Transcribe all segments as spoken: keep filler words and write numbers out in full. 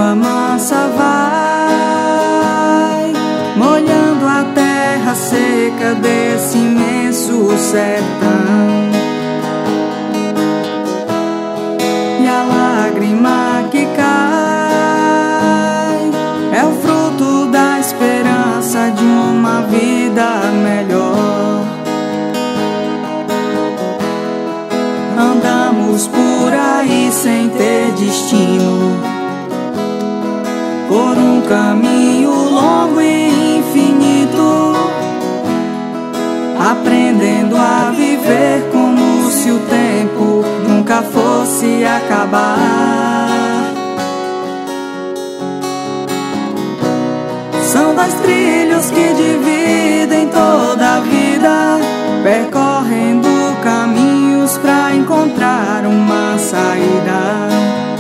chuva mansa vai molhando a terra seca desse imenso sertão. E a lágrima que cai é o fruto da esperança de uma vida melhor. Andamos por aí sem ter destino, por um caminho longo e infinito, aprendendo a viver como se o tempo nunca fosse acabar. São dois trilhos que dividem toda a vida, percorrendo caminhos pra encontrar uma saída.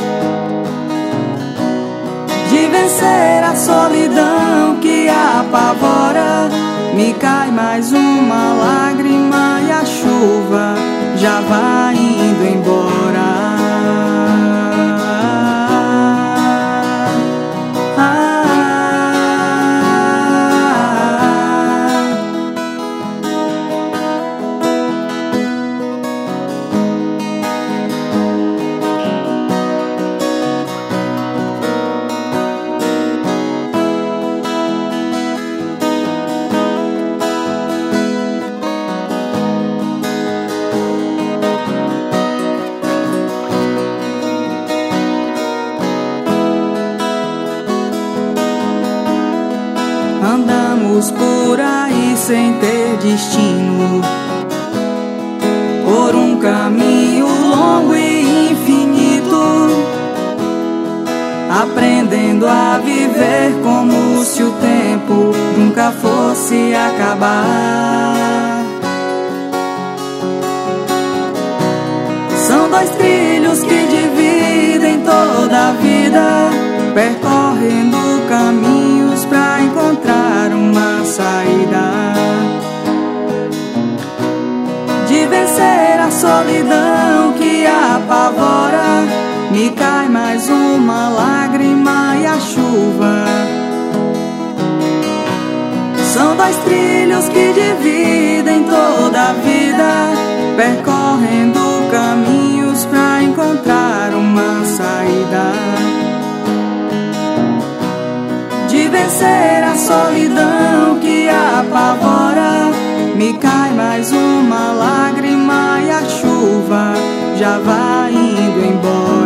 De vencer a solidão que apavora, me cai mais uma lágrima e a chuva já vai indo embora. Andamos por aí sem ter destino, por um caminho longo e infinito, aprendendo a viver como se o tempo nunca fosse acabar. São dois trilhos que dividem toda a vida, percorrendo caminhos pra encontrar uma saída. De vencer a solidão que apavora, me cai mais uma lágrima e a chuva. São dois trilhos que dividem toda a vida, percorrendo caminhos pra encontrar uma saída. De vencer a solidão que apavora, me cai mais uma lágrima e a chuva já vai indo embora.